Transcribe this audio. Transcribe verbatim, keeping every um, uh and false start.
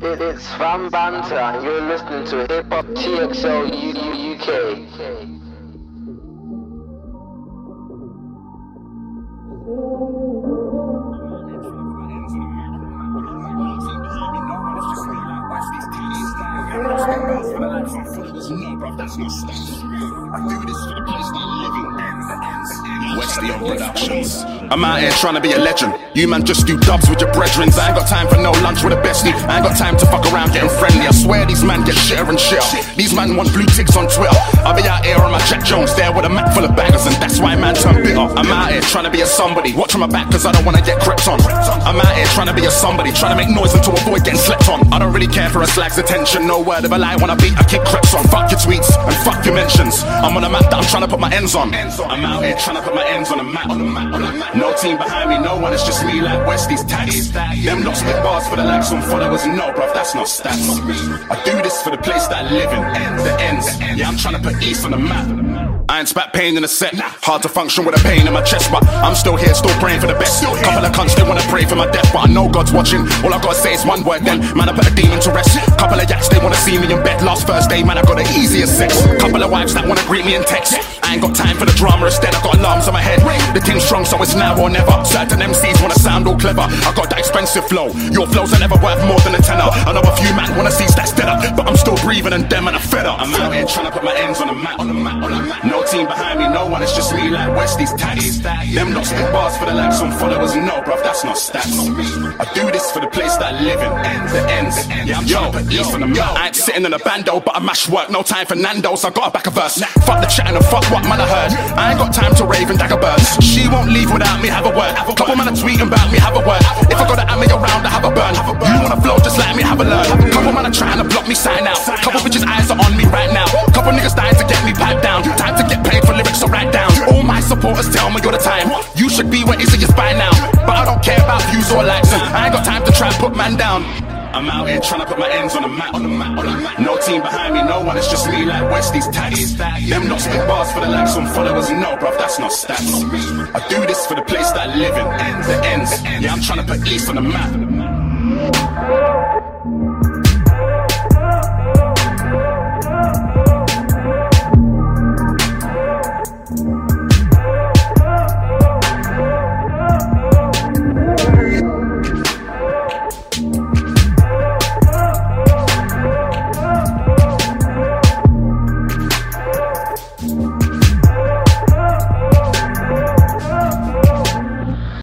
It's Van Banter, and you're listening to Hip Hop T X L U K. Westy on Productions. I'm out here trying to be a legend. You man just do dubs with your brethren. I ain't got time for no lunch with a bestie. I ain't got time to fuck around getting friendly. I swear these man get shitter and shitter. These man want blue ticks on Twitter. I'll be out here on my Jack Jones there with a map full of bangers, and that's why man turn bitter. I'm out here trying to be a somebody. Watch my back cause I don't wanna get crept on. I'm out here trying to be a somebody, trying to make noise and to avoid getting slept on. I don't really care for a slag's attention. No word of a lie when I beat, I kick creps on. Fuck your tweets and fuck your mentions. I'm on a map that I'm trying to put my ends on. I'm out here trying to put my ends on a map. No team behind me, no one, it's just me like Westy's tags. Them not spit bars for the likes on followers, no bruv, that's not stats. I do this for the place that I live in, the ends. Yeah, I'm trying to put East on the map. I ain't spat pain in a set, hard to function with a pain in my chest, but I'm still here, still praying for the best. Couple of cunts, they wanna pray for my death, but I know God's watching. All I gotta say is one word then, man, I put a demon to rest. Couple of yaks, they wanna see me in bed. Last Thursday, man, I got the easiest sex. Couple of wives that wanna greet me in text. I ain't got time for the drama, instead I got alarms on my head. The team's strong, so it's now or never. Certain M Cs wanna sound all clever. I got that expensive flow, your flows are never worth more than a tenner. I know a few man wanna see stats dead up, but I'm still breathing and them and I'm fed up. I'm out here trying to put my ends on the map. No team behind me, no one, it's just me like Westy's tags. Them not spit bars for the likes on followers, no bruv, that's not stats. I do this for the place that I live in, the ends. Yeah, I'm trying to put East on the map. I ain't sitting in a bando, but I mash work, no time for Nando's, I got a back a verse. Fuck the chatting and fuck what man I heard. I ain't got time to rave and dagger birds. She won't leave without me, have a word. Couple man are tweeting about me, have a word. If I got to add me around, I have a burn. You wanna flow, just let me have a learn. Couple man are trying to block me, sign out. Couple bitches' eyes are on me right now. Couple niggas dying to get me piped down. Time to get paid for lyrics, so write down. All my supporters tell me you're the time. You should be where it's by now. But I don't care about views or likes, and I ain't got time to try and put man down. I'm out here trying to put my ends on the map. No team behind me, no one, it's just me like Westy's tags. Them not spit bars for the likes on followers, no bruv, that's not stats. I do this for the place that I live in, the ends. Yeah, I'm trying to put East on the map.